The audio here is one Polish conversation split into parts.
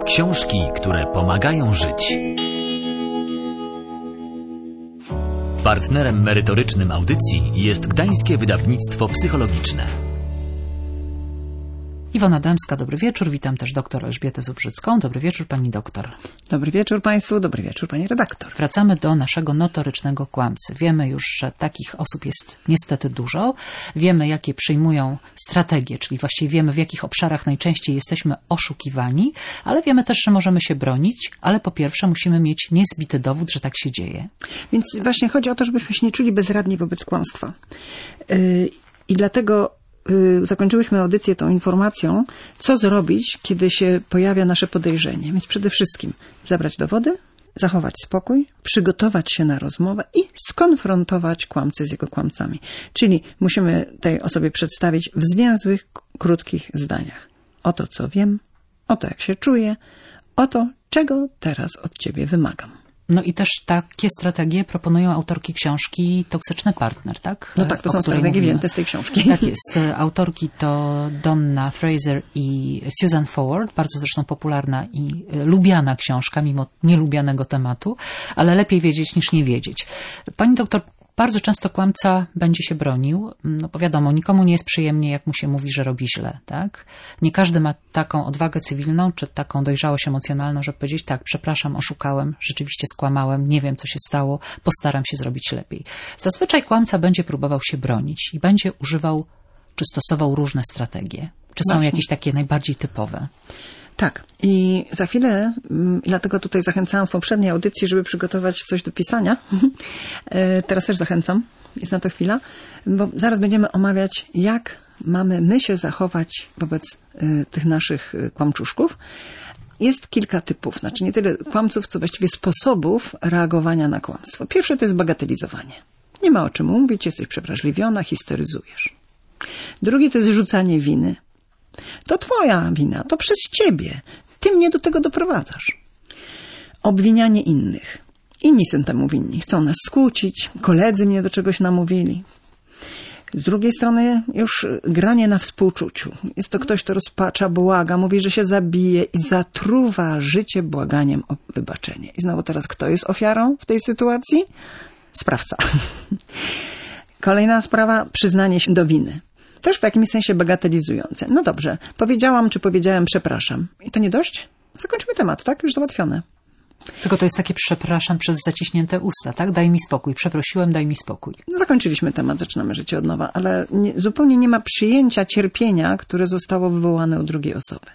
Książki, które pomagają żyć. Partnerem merytorycznym audycji jest Gdańskie Wydawnictwo Psychologiczne. Iwona Dębska, dobry wieczór. Witam też doktor Elżbietę Zubrzycką. Dobry wieczór, pani doktor. Dobry wieczór państwu, dobry wieczór pani redaktor. Wracamy do naszego notorycznego kłamcy. Wiemy już, że takich osób jest niestety dużo. Wiemy, jakie przyjmują strategie, czyli właściwie wiemy, w jakich obszarach najczęściej jesteśmy oszukiwani, ale wiemy też, że możemy się bronić, ale po pierwsze musimy mieć niezbity dowód, że tak się dzieje. Więc właśnie chodzi o to, żebyśmy się nie czuli bezradni wobec kłamstwa. I dlatego zakończyłyśmy audycję tą informacją, co zrobić, kiedy się pojawia nasze podejrzenie. Więc przede wszystkim zabrać dowody, zachować spokój, przygotować się na rozmowę i skonfrontować kłamcę z jego kłamcami. Czyli musimy tej osobie przedstawić w zwięzłych, krótkich zdaniach. Oto, co wiem, oto, jak się czuję, oto, czego teraz od ciebie wymagam. No i też takie strategie proponują autorki książki Toksyczny partner, tak? No tak, to są strategie wzięte z tej książki. Tak jest. Autorki to Donna Fraser i Susan Forward, bardzo zresztą popularna i lubiana książka, mimo nielubianego tematu, ale lepiej wiedzieć niż nie wiedzieć. Pani doktor, bardzo często kłamca będzie się bronił, no bo wiadomo, nikomu nie jest przyjemnie, jak mu się mówi, że robi źle, tak? Nie każdy ma taką odwagę cywilną, czy taką dojrzałość emocjonalną, żeby powiedzieć, tak, przepraszam, oszukałem, rzeczywiście skłamałem, nie wiem, co się stało, postaram się zrobić lepiej. Zazwyczaj kłamca będzie próbował się bronić i będzie używał, czy stosował różne strategie. Czy są jakieś takie najbardziej typowe? Tak. I za chwilę, dlatego tutaj zachęcałam w poprzedniej audycji, żeby przygotować coś do pisania. Teraz też zachęcam. Jest na to chwila. Bo zaraz będziemy omawiać, jak mamy my się zachować wobec tych naszych kłamczuszków. Jest kilka typów. Znaczy nie tyle kłamców, co właściwie sposobów reagowania na kłamstwo. Pierwsze to jest bagatelizowanie. Nie ma o czym mówić, jesteś przewrażliwiona, histeryzujesz. Drugie to jest rzucanie winy. To twoja wina, to przez ciebie. Ty mnie do tego doprowadzasz. Obwinianie innych. Inni są temu winni. Chcą nas skłócić. Koledzy mnie do czegoś namówili. Z drugiej strony już granie na współczuciu. Jest to ktoś, kto rozpacza, błaga, mówi, że się zabije i zatruwa życie błaganiem o wybaczenie. I znowu teraz kto jest ofiarą w tej sytuacji? Sprawca. Kolejna sprawa, przyznanie się do winy. Też w jakimś sensie bagatelizujące. No dobrze, powiedziałam czy powiedziałem przepraszam. I to nie dość? Zakończmy temat, tak? Już załatwione. Tylko to jest takie przepraszam przez zaciśnięte usta, tak? Daj mi spokój. Przeprosiłem, daj mi spokój. Zakończyliśmy temat, zaczynamy życie od nowa, ale zupełnie nie ma przyjęcia cierpienia, które zostało wywołane u drugiej osoby.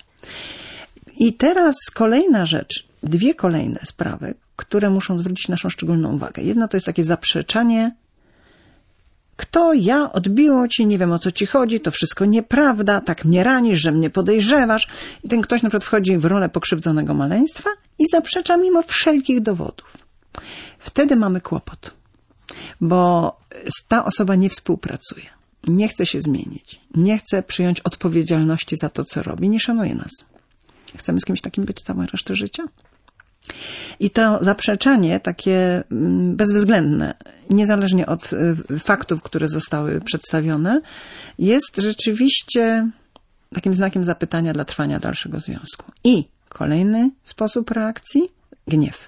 I teraz kolejna rzecz, dwie kolejne sprawy, które muszą zwrócić naszą szczególną uwagę. Jedna to jest takie zaprzeczanie. Kto ja? Odbiło ci, nie wiem o co ci chodzi, to wszystko nieprawda, tak mnie ranisz, że mnie podejrzewasz. I ten ktoś na przykład wchodzi w rolę pokrzywdzonego maleństwa i zaprzecza mimo wszelkich dowodów. Wtedy mamy kłopot, bo ta osoba nie współpracuje, nie chce się zmienić, nie chce przyjąć odpowiedzialności za to, co robi, nie szanuje nas. Chcemy z kimś takim być całą resztę życia? I to zaprzeczanie takie bezwzględne, niezależnie od faktów, które zostały przedstawione, jest rzeczywiście takim znakiem zapytania dla trwania dalszego związku. I kolejny sposób reakcji, gniew.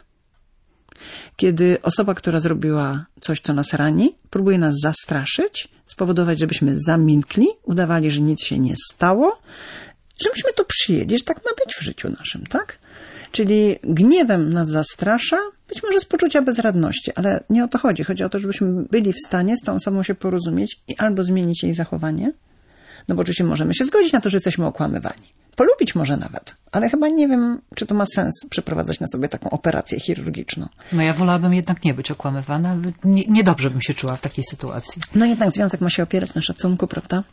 Kiedy osoba, która zrobiła coś, co nas rani, próbuje nas zastraszyć, spowodować, żebyśmy zamilkli, udawali, że nic się nie stało, żebyśmy to przyjęli, że tak ma być w życiu naszym, tak? Czyli gniewem nas zastrasza, być może z poczucia bezradności, ale nie o to chodzi. Chodzi o to, żebyśmy byli w stanie z tą osobą się porozumieć i albo zmienić jej zachowanie, no bo oczywiście możemy się zgodzić na to, że jesteśmy okłamywani. Polubić może nawet, ale chyba nie wiem, czy to ma sens przeprowadzać na sobie taką operację chirurgiczną. No ja wolałabym jednak nie być okłamywana. Niedobrze bym się czuła w takiej sytuacji. No jednak związek ma się opierać na szacunku, prawda?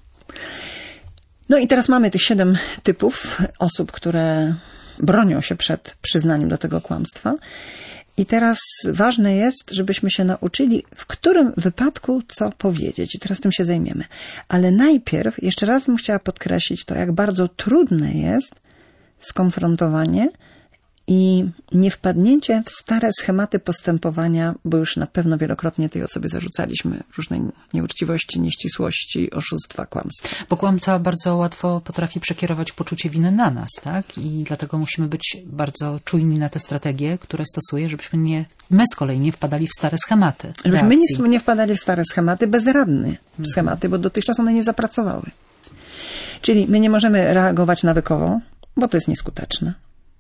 No i teraz mamy tych 7 typów osób, które bronią się przed przyznaniem do tego kłamstwa. I teraz ważne jest, żebyśmy się nauczyli, w którym wypadku co powiedzieć. I teraz tym się zajmiemy. Ale najpierw, jeszcze raz bym chciała podkreślić to, jak bardzo trudne jest skonfrontowanie i nie wpadnięcie w stare schematy postępowania, bo już na pewno wielokrotnie tej osobie zarzucaliśmy różne nieuczciwości, nieścisłości, oszustwa, kłamstwa. Bo kłamca bardzo łatwo potrafi przekierować poczucie winy na nas, tak? I dlatego musimy być bardzo czujni na te strategie, które stosuje, żebyśmy my z kolei nie wpadali w stare schematy. Żebyśmy nie wpadali w stare schematy, bezradne schematy, bo dotychczas one nie zapracowały. Czyli my nie możemy reagować nawykowo, bo to jest nieskuteczne.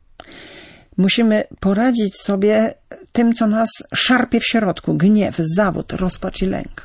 Musimy poradzić sobie tym, co nas szarpie w środku. Gniew, zawód, rozpacz i lęk.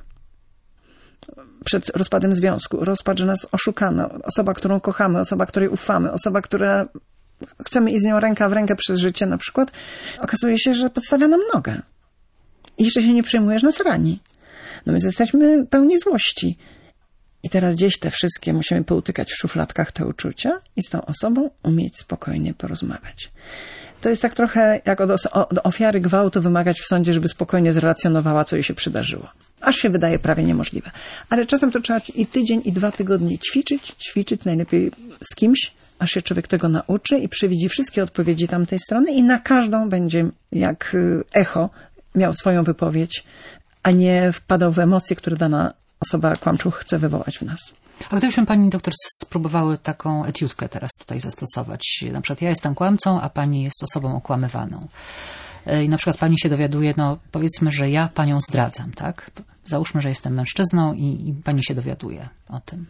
Przed rozpadem związku. Rozpacz, że nas oszukano. Osoba, którą kochamy, osoba, której ufamy, osoba, która chcemy iść z nią ręka w rękę przez życie na przykład. Okazuje się, że podstawia nam nogę. I jeszcze się nie przejmujesz, nas rani. No my jesteśmy pełni złości. I teraz gdzieś te wszystkie musimy poutykać w szufladkach, te uczucia i z tą osobą umieć spokojnie porozmawiać. To jest tak trochę jak od ofiary gwałtu wymagać w sądzie, żeby spokojnie zrelacjonowała, co jej się przydarzyło. Aż się wydaje prawie niemożliwe. Ale czasem to trzeba i tydzień, i 2 tygodnie ćwiczyć najlepiej z kimś, aż się człowiek tego nauczy i przewidzi wszystkie odpowiedzi tamtej strony i na każdą będzie jak echo miał swoją wypowiedź, a nie wpadał w emocje, które dana osoba kłamczuch chce wywołać w nas. A gdybyśmy pani doktor spróbowały taką etiudkę teraz tutaj zastosować. Na przykład ja jestem kłamcą, a pani jest osobą okłamywaną. I na przykład pani się dowiaduje, no powiedzmy, że ja panią zdradzam, tak? Załóżmy, że jestem mężczyzną i pani się dowiaduje o tym.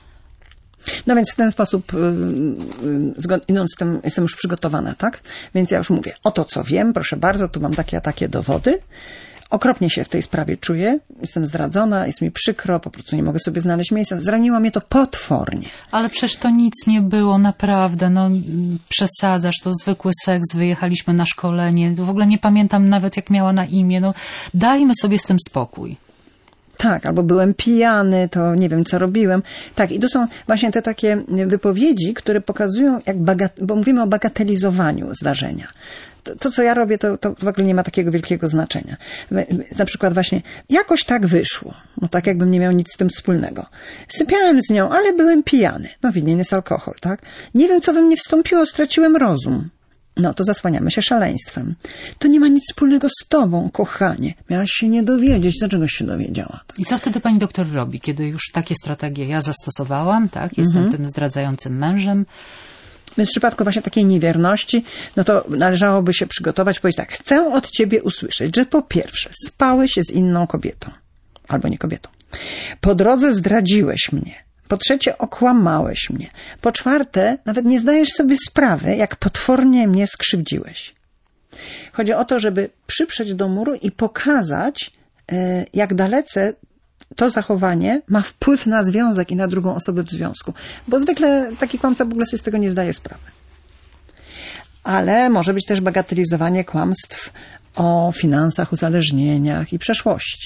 No więc w ten sposób, idąc z tym, jestem już przygotowana, tak? Więc ja już mówię, oto co wiem, proszę bardzo, tu mam takie a takie dowody. Okropnie się w tej sprawie czuję, jestem zdradzona, jest mi przykro, po prostu nie mogę sobie znaleźć miejsca. Zraniło mnie to potwornie. Ale przecież to nic nie było, naprawdę, no przesadzasz, to zwykły seks, wyjechaliśmy na szkolenie, w ogóle nie pamiętam nawet jak miała na imię, no dajmy sobie z tym spokój. Tak, albo byłem pijany, to nie wiem, co robiłem. Tak, i to są właśnie te takie wypowiedzi, które pokazują, bo mówimy o bagatelizowaniu zdarzenia. To, co ja robię, to w ogóle nie ma takiego wielkiego znaczenia. Na przykład właśnie, jakoś tak wyszło. No tak jakbym nie miał nic z tym wspólnego. Sypiałem z nią, ale byłem pijany. No winien jest alkohol, tak? Nie wiem, co we mnie wstąpiło, straciłem rozum. No to zasłaniamy się szaleństwem. To nie ma nic wspólnego z tobą, kochanie. Miałaś się nie dowiedzieć. Dlaczegoś się dowiedziała? I co wtedy pani doktor robi, kiedy już takie strategie ja zastosowałam, tak? Jestem tym zdradzającym mężem. Więc w przypadku właśnie takiej niewierności, no to należałoby się przygotować, powiedzieć tak, chcę od ciebie usłyszeć, że po pierwsze spałeś z inną kobietą, albo nie kobietą. Po drodze zdradziłeś mnie. Po trzecie okłamałeś mnie. Po czwarte nawet nie zdajesz sobie sprawy, jak potwornie mnie skrzywdziłeś. Chodzi o to, żeby przyprzeć do muru i pokazać, jak dalece to zachowanie ma wpływ na związek i na drugą osobę w związku. Bo zwykle taki kłamca w ogóle sobie z tego nie zdaje sprawy. Ale może być też bagatelizowanie kłamstw o finansach, uzależnieniach i przeszłości.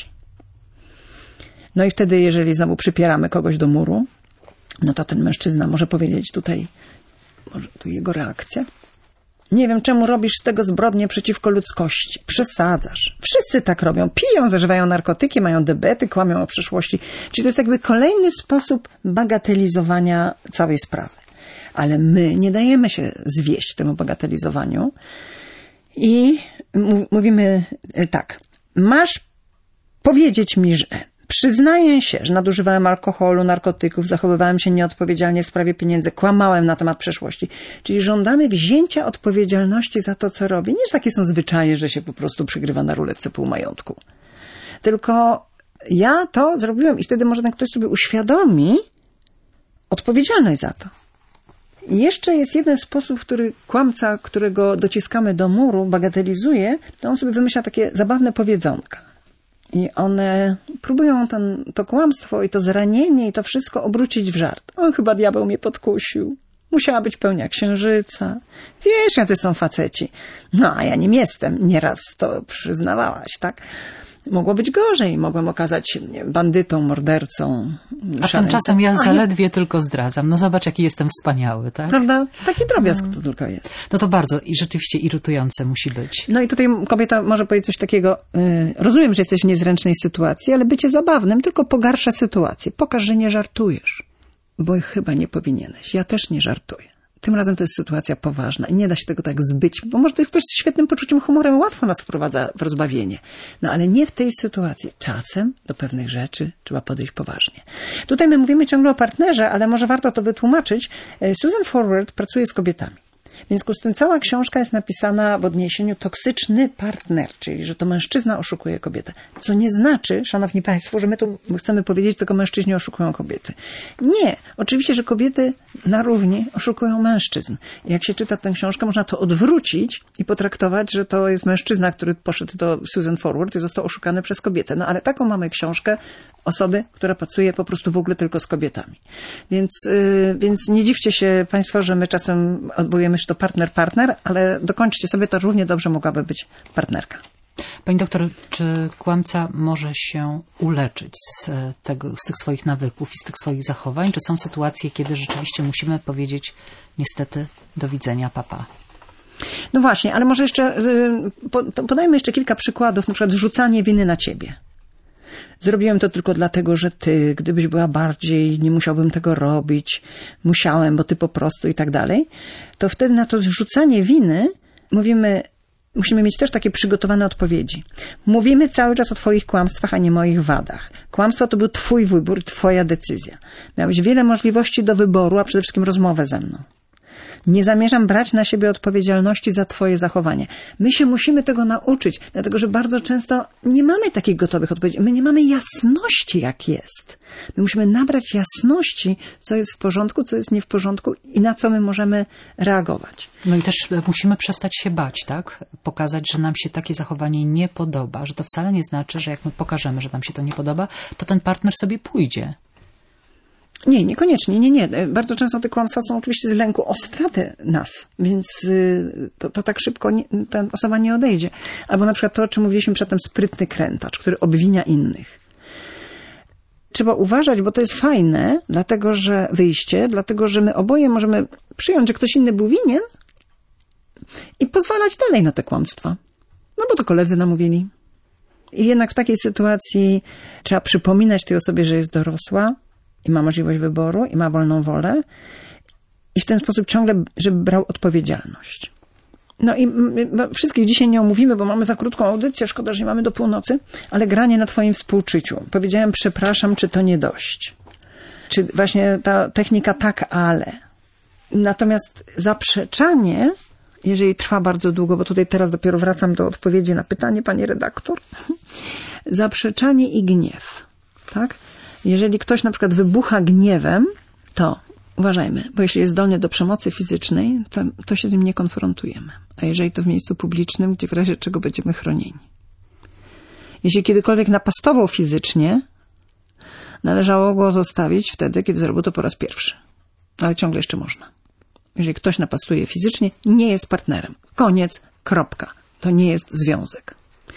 No i wtedy, jeżeli znowu przypieramy kogoś do muru, no to ten mężczyzna może powiedzieć tutaj, może tu jego reakcja. Nie wiem, czemu robisz z tego zbrodnię przeciwko ludzkości. Przesadzasz. Wszyscy tak robią. Piją, zażywają narkotyki, mają debety, kłamią o przeszłości. Czyli to jest jakby kolejny sposób bagatelizowania całej sprawy. Ale my nie dajemy się zwieść temu bagatelizowaniu i mówimy tak. Masz powiedzieć mi, że przyznaję się, że nadużywałem alkoholu, narkotyków, zachowywałem się nieodpowiedzialnie w sprawie pieniędzy, kłamałem na temat przeszłości. Czyli żądamy wzięcia odpowiedzialności za to, co robię. Nie, że takie są zwyczaje, że się po prostu przygrywa na ruletce pół majątku. Tylko ja to zrobiłem i wtedy może ten ktoś sobie uświadomi odpowiedzialność za to. I jeszcze jest jeden sposób, w który kłamca, którego dociskamy do muru, bagatelizuje, to on sobie wymyśla takie zabawne powiedzonka. I one próbują to kłamstwo i to zranienie i to wszystko obrócić w żart. O, chyba diabeł mnie podkusił. Musiała być pełnia księżyca. Wiesz, jacy są faceci. No, a ja nim jestem. Nieraz to przyznawałaś, tak? Mogło być gorzej. Mogłem okazać się bandytą, mordercą, a tymczasem ja zaledwie tylko zdradzam. No zobacz, jaki jestem wspaniały, tak? Prawda? Taki drobiazg to tylko jest. No to bardzo i rzeczywiście irytujące musi być. No i tutaj kobieta może powiedzieć coś takiego, rozumiem, że jesteś w niezręcznej sytuacji, ale bycie zabawnym tylko pogarsza sytuację. Pokaż, że nie żartujesz, bo chyba nie powinieneś. Ja też nie żartuję. tym razem to jest sytuacja poważna i nie da się tego tak zbyć, bo może to jest ktoś z świetnym poczuciem humoru i łatwo nas wprowadza w rozbawienie. No ale nie w tej sytuacji. Czasem do pewnych rzeczy trzeba podejść poważnie. Tutaj my mówimy ciągle o partnerze, ale może warto to wytłumaczyć. Susan Forward pracuje z kobietami. W związku z tym cała książka jest napisana w odniesieniu toksyczny partner, czyli że to mężczyzna oszukuje kobietę. Co nie znaczy, szanowni państwo, że my tu chcemy powiedzieć, tylko mężczyźni oszukują kobiety. Nie. Oczywiście, że kobiety na równi oszukują mężczyzn. I jak się czyta tę książkę, można to odwrócić i potraktować, że to jest mężczyzna, który poszedł do Susan Forward i został oszukany przez kobietę. No ale taką mamy książkę osoby, która pracuje po prostu w ogóle tylko z kobietami. Więc nie dziwcie się państwo, że my czasem odwołujemy się do partner, ale dokończcie sobie, to równie dobrze mogłaby być partnerka. Pani doktor, czy kłamca może się uleczyć z tych swoich nawyków i z tych swoich zachowań? Czy są sytuacje, kiedy rzeczywiście musimy powiedzieć niestety do widzenia, papa? No właśnie, ale może jeszcze podajmy jeszcze kilka przykładów, na przykład zrzucanie winy na ciebie. Zrobiłem to tylko dlatego, że ty, gdybyś była bardziej, nie musiałbym tego robić, musiałem, bo ty po prostu i tak dalej. To wtedy na to zrzucanie winy musimy mieć też takie przygotowane odpowiedzi. Mówimy cały czas o twoich kłamstwach, a nie moich wadach. Kłamstwo to był twój wybór, twoja decyzja. Miałeś wiele możliwości do wyboru, a przede wszystkim rozmowę ze mną. Nie zamierzam brać na siebie odpowiedzialności za twoje zachowanie. My się musimy tego nauczyć, dlatego że bardzo często nie mamy takich gotowych odpowiedzi. My nie mamy jasności, jak jest. My musimy nabrać jasności, co jest w porządku, co jest nie w porządku i na co my możemy reagować. No i też musimy przestać się bać, tak? Pokazać, że nam się takie zachowanie nie podoba, że to wcale nie znaczy, że jak my pokażemy, że nam się to nie podoba, to ten partner sobie pójdzie. Nie, niekoniecznie, nie. Bardzo często te kłamstwa są oczywiście z lęku o stratę nas, więc to tak szybko ta osoba nie odejdzie. Albo na przykład to, o czym mówiliśmy przedtem, sprytny krętacz, który obwinia innych. Trzeba uważać, bo to jest fajne, dlatego że my oboje możemy przyjąć, że ktoś inny był winien i pozwalać dalej na te kłamstwa. No bo to koledzy namówili. I jednak w takiej sytuacji trzeba przypominać tej osobie, że jest dorosła, i ma możliwość wyboru, i ma wolną wolę i w ten sposób ciągle, żeby brał odpowiedzialność. No i wszystkich dzisiaj nie omówimy, bo mamy za krótką audycję, szkoda, że nie mamy do północy, ale granie na twoim współczuciu. Powiedziałem przepraszam, czy to nie dość. Czy właśnie ta technika tak, ale. Natomiast zaprzeczanie, jeżeli trwa bardzo długo, bo tutaj teraz dopiero wracam do odpowiedzi na pytanie, pani redaktor, zaprzeczanie i gniew, tak? Jeżeli ktoś na przykład wybucha gniewem, to uważajmy, bo jeśli jest zdolny do przemocy fizycznej, to się z nim nie konfrontujemy. A jeżeli to w miejscu publicznym, gdzie w razie czego będziemy chronieni. Jeśli kiedykolwiek napastował fizycznie, należało go zostawić wtedy, kiedy zrobił to po raz pierwszy. Ale ciągle jeszcze można. Jeżeli ktoś napastuje fizycznie, nie jest partnerem. Koniec, kropka. To nie jest związek.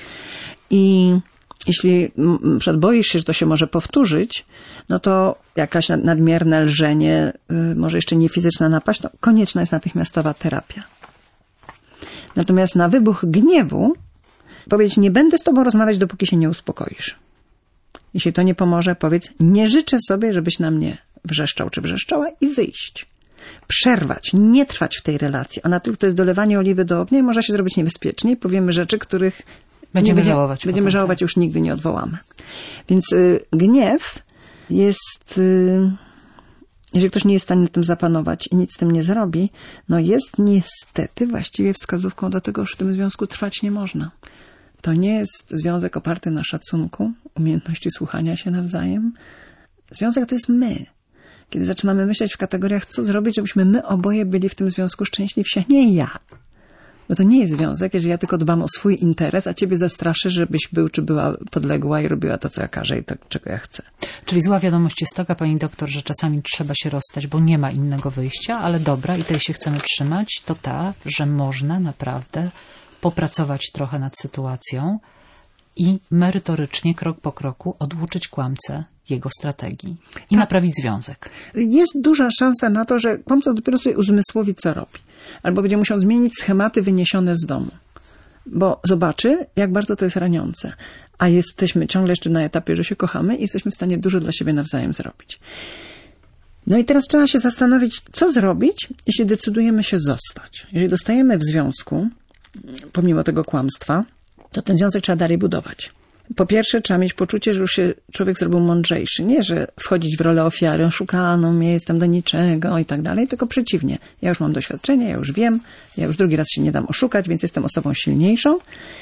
I jeśli boisz się, że to się może powtórzyć, no to jakaś nadmierne lżenie, może jeszcze nie fizyczna napaść, to konieczna jest natychmiastowa terapia. Natomiast na wybuch gniewu powiedz, nie będę z tobą rozmawiać, dopóki się nie uspokoisz. Jeśli to nie pomoże, powiedz, nie życzę sobie, żebyś na mnie wrzeszczał czy wrzeszczała i wyjść. Przerwać, nie trwać w tej relacji. Ona tylko to jest dolewanie oliwy do ognia i może się zrobić niebezpiecznie. Powiemy rzeczy, których będziemy żałować, już nigdy nie odwołamy. Więc gniew jest, jeżeli ktoś nie jest w stanie na tym zapanować i nic z tym nie zrobi, no jest niestety właściwie wskazówką do tego, że w tym związku trwać nie można. To nie jest związek oparty na szacunku, umiejętności słuchania się nawzajem. Związek to jest my. Kiedy zaczynamy myśleć w kategoriach, co zrobić, żebyśmy my oboje byli w tym związku szczęśliwsi, a nie ja. Bo to nie jest związek, jeżeli ja tylko dbam o swój interes, a ciebie zastraszę, żebyś był czy była podległa i robiła to, co ja każę i to, czego ja chcę. Czyli zła wiadomość jest taka, pani doktor, że czasami trzeba się rozstać, bo nie ma innego wyjścia, ale dobra, i tej się chcemy trzymać, to ta, że można naprawdę popracować trochę nad sytuacją i merytorycznie, krok po kroku oduczyć kłamcę jego strategii i naprawić związek. Jest duża szansa na to, że kłamca dopiero sobie uzmysłowi, co robi. Albo będzie musiał zmienić schematy wyniesione z domu. Bo zobaczy, jak bardzo to jest raniące. A jesteśmy ciągle jeszcze na etapie, że się kochamy i jesteśmy w stanie dużo dla siebie nawzajem zrobić. No i teraz trzeba się zastanowić, co zrobić, jeśli decydujemy się zostać. Jeżeli zostajemy w związku, pomimo tego kłamstwa, to ten związek trzeba dalej budować. Po pierwsze, trzeba mieć poczucie, że już się człowiek zrobił mądrzejszy. Nie, że wchodzić w rolę ofiary, oszukaną, ja jestem do niczego i tak dalej, tylko przeciwnie. Ja już mam doświadczenie, ja już wiem, ja już drugi raz się nie dam oszukać, więc jestem osobą silniejszą.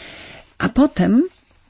A potem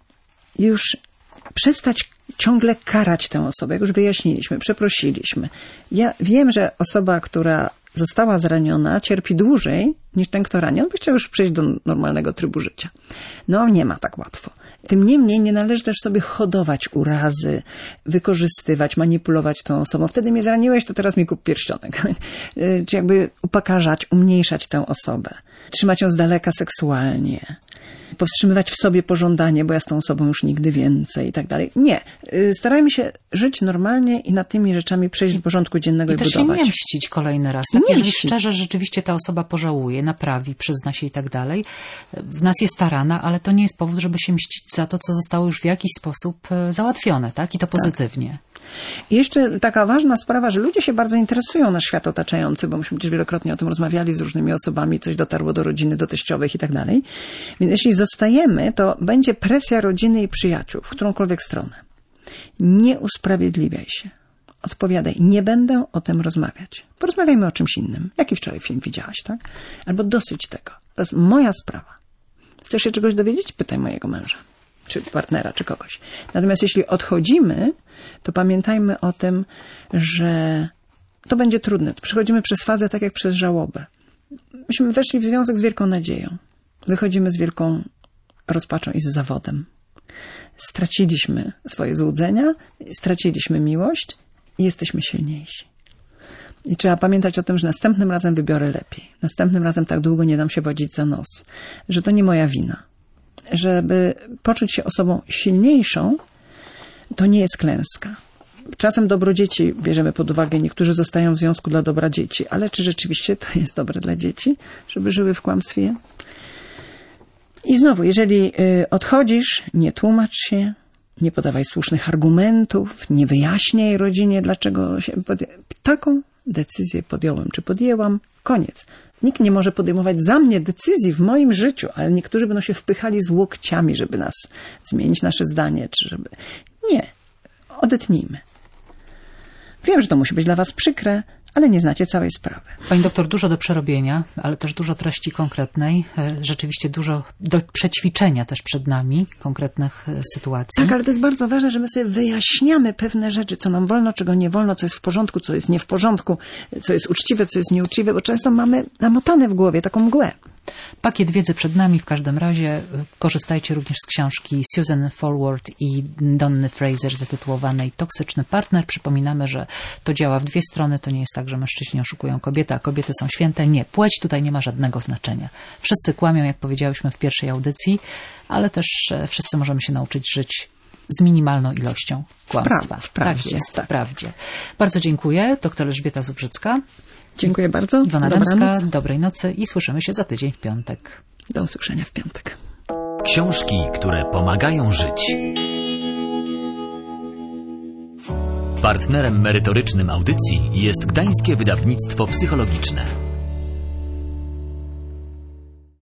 już przestać ciągle karać tę osobę, jak już wyjaśniliśmy, przeprosiliśmy. Ja wiem, że osoba, która została zraniona, cierpi dłużej niż ten, kto rani. On by chciał już przejść do normalnego trybu życia. No, nie ma tak łatwo. Tym niemniej nie należy też sobie hodować urazy, wykorzystywać, manipulować tą osobą. Wtedy mnie zraniłeś, to teraz mi kup pierścionek. Czy jakby upokarzać, umniejszać tę osobę. Trzymać ją z daleka seksualnie. Powstrzymywać w sobie pożądanie, bo ja z tą osobą już nigdy więcej i tak dalej. Nie. Starajmy się żyć normalnie i nad tymi rzeczami przejść do porządku dziennego i budować. I też się nie mścić kolejny raz. Tak, jeżeli szczerze rzeczywiście ta osoba pożałuje, naprawi, przyzna się i tak dalej. W nas jest ta rana, ale to nie jest powód, żeby się mścić za to, co zostało już w jakiś sposób załatwione, tak? I to pozytywnie. Tak. I jeszcze taka ważna sprawa, że ludzie się bardzo interesują nasz świat otaczający, bo myśmy też wielokrotnie o tym rozmawiali z różnymi osobami, coś dotarło do rodziny, do teściowych i tak dalej. Więc jeśli zostajemy, to będzie presja rodziny i przyjaciół, w którąkolwiek stronę. Nie usprawiedliwiaj się. Odpowiadaj, nie będę o tym rozmawiać. Porozmawiajmy o czymś innym. Jaki wczoraj film widziałaś, tak? Albo dosyć tego. To jest moja sprawa. Chcesz się czegoś dowiedzieć? Pytaj mojego męża, czy partnera, czy kogoś. Natomiast jeśli odchodzimy, to pamiętajmy o tym, że to będzie trudne. Przechodzimy przez fazę tak jak przez żałobę. Myśmy weszli w związek z wielką nadzieją. Wychodzimy z wielką rozpaczą i z zawodem. Straciliśmy swoje złudzenia, straciliśmy miłość i jesteśmy silniejsi. I trzeba pamiętać o tym, że następnym razem wybiorę lepiej. Następnym razem tak długo nie dam się wodzić za nos. Że to nie moja wina. Żeby poczuć się osobą silniejszą, to nie jest klęska. Czasem dobro dzieci bierzemy pod uwagę. Niektórzy zostają w związku dla dobra dzieci. Ale czy rzeczywiście to jest dobre dla dzieci, żeby żyły w kłamstwie? I znowu, jeżeli odchodzisz, nie tłumacz się, nie podawaj słusznych argumentów, nie wyjaśniaj rodzinie, dlaczego się... Taką decyzję podjąłem, czy podjęłam, koniec. Nikt nie może podejmować za mnie decyzji w moim życiu, ale niektórzy będą się wpychali z łokciami, żeby nas zmienić nasze zdanie, czy żeby... Nie. Odetnijmy. Wiem, że to musi być dla was przykre, ale nie znacie całej sprawy. Pani doktor, dużo do przerobienia, ale też dużo treści konkretnej. Rzeczywiście dużo do przećwiczenia też przed nami, konkretnych sytuacji. Tak, ale to jest bardzo ważne, że my sobie wyjaśniamy pewne rzeczy, co nam wolno, czego nie wolno, co jest w porządku, co jest nie w porządku, co jest uczciwe, co jest nieuczciwe, bo często mamy namotane w głowie taką mgłę. Pakiet wiedzy przed nami w każdym razie. Korzystajcie również z książki Susan Forward i Donny Fraser zatytułowanej Toksyczny partner. Przypominamy, że to działa w dwie strony. To nie jest tak, że mężczyźni oszukują kobiety, a kobiety są święte. Nie, płeć tutaj nie ma żadnego znaczenia. Wszyscy kłamią, jak powiedziałyśmy w pierwszej audycji, ale też wszyscy możemy się nauczyć żyć z minimalną ilością kłamstwa. W prawdzie. Tak jest, w prawdzie. Bardzo dziękuję. Doktor Elżbieta Zubrzycka. Dziękuję bardzo. Iwona Dębska, dobrej nocy i słyszymy się za tydzień w piątek. Do usłyszenia w piątek. Książki, które pomagają żyć. Partnerem merytorycznym audycji jest Gdańskie Wydawnictwo Psychologiczne.